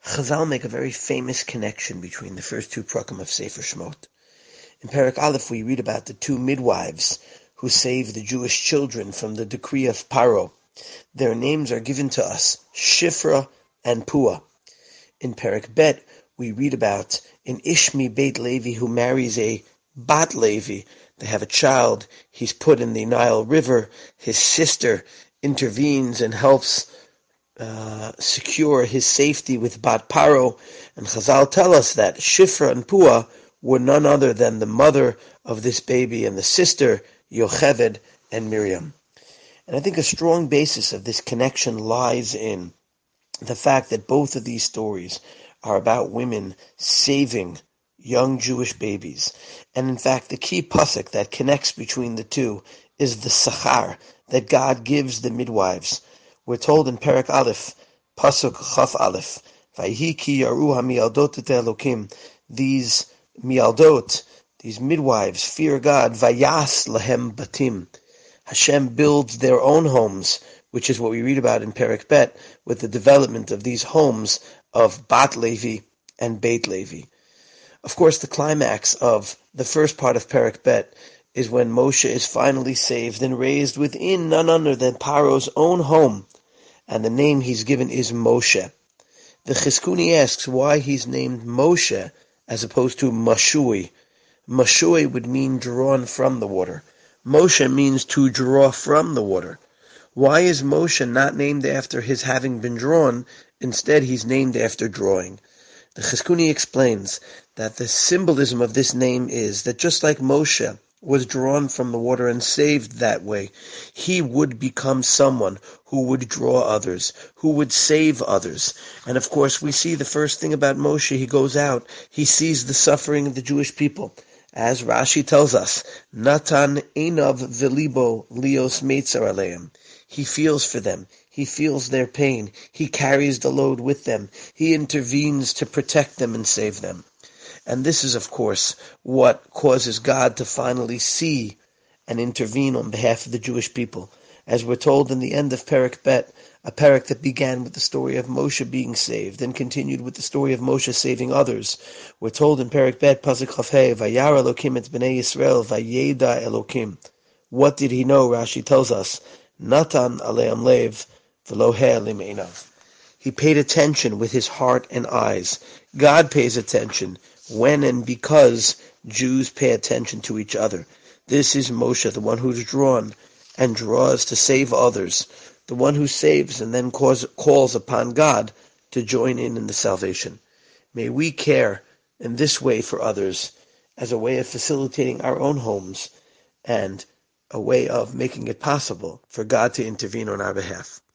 Chazal make a very famous connection between the first two prakim of Sefer Shemot. In Perek Aleph, we read about the two midwives who saved the Jewish children from the decree of Paro. Their names are given to us, Shifra and Pua. In Perek Bet, we read about an Ishmi Beit Levi who marries a Bat Levi. They have a child. He's put in the Nile River. His sister intervenes and helps secure his safety with Bat Paro, and Chazal tell us that Shifra and Pua were none other than the mother of this baby and the sister, Yocheved and Miriam. And I think a strong basis of this connection lies in the fact that both of these stories are about women saving young Jewish babies. And in fact, the key pasuk that connects between the two is the sachar that God gives the midwives. We're told in Perek Aleph, pasuk chaf Aleph, Vayhi ki yaru hamialdot et Elokim. These mialdot, these midwives, fear God. Vayas lahem batim. Hashem builds their own homes, which is what we read about in Perek Bet, with the development of these homes of Bat Levi and Beit Levi. Of course, the climax of the first part of Perek Bet is when Moshe is finally saved and raised within none other than Paro's own home, and the name he's given is Moshe. The Chizkuni asks why he's named Moshe as opposed to Mashui. Mashui would mean drawn from the water. Moshe means to draw from the water. Why is Moshe not named after his having been drawn? Instead, he's named after drawing. The Chizkuni explains that the symbolism of this name is that just like Moshe was drawn from the water and saved that way, he would become someone who would draw others, who would save others. And of course, we see the first thing about Moshe, he goes out, he sees the suffering of the Jewish people. As Rashi tells us, Natan einav velibo lios meitzar aleim. He feels for them. He feels their pain. He carries the load with them. He intervenes to protect them and save them. And this is, of course, what causes God to finally see and intervene on behalf of the Jewish people. As we're told in the end of Perek Bet, a Perek that began with the story of Moshe being saved and continued with the story of Moshe saving others. We're told in Perek Bet, Pasuk Chaf Hei, Vayar Elokim et Bnei Yisrael, Vayeda Elokim. What did he know? Rashi tells us, Natan aleim lev, v'lo ha'elim einav. He paid attention with his heart and eyes. God pays attention when and because Jews pay attention to each other. This is Moshe, the one who's drawn and draws to save others, the one who saves and then calls upon God to join in the salvation. May we care in this way for others as a way of facilitating our own homes and a way of making it possible for God to intervene on our behalf.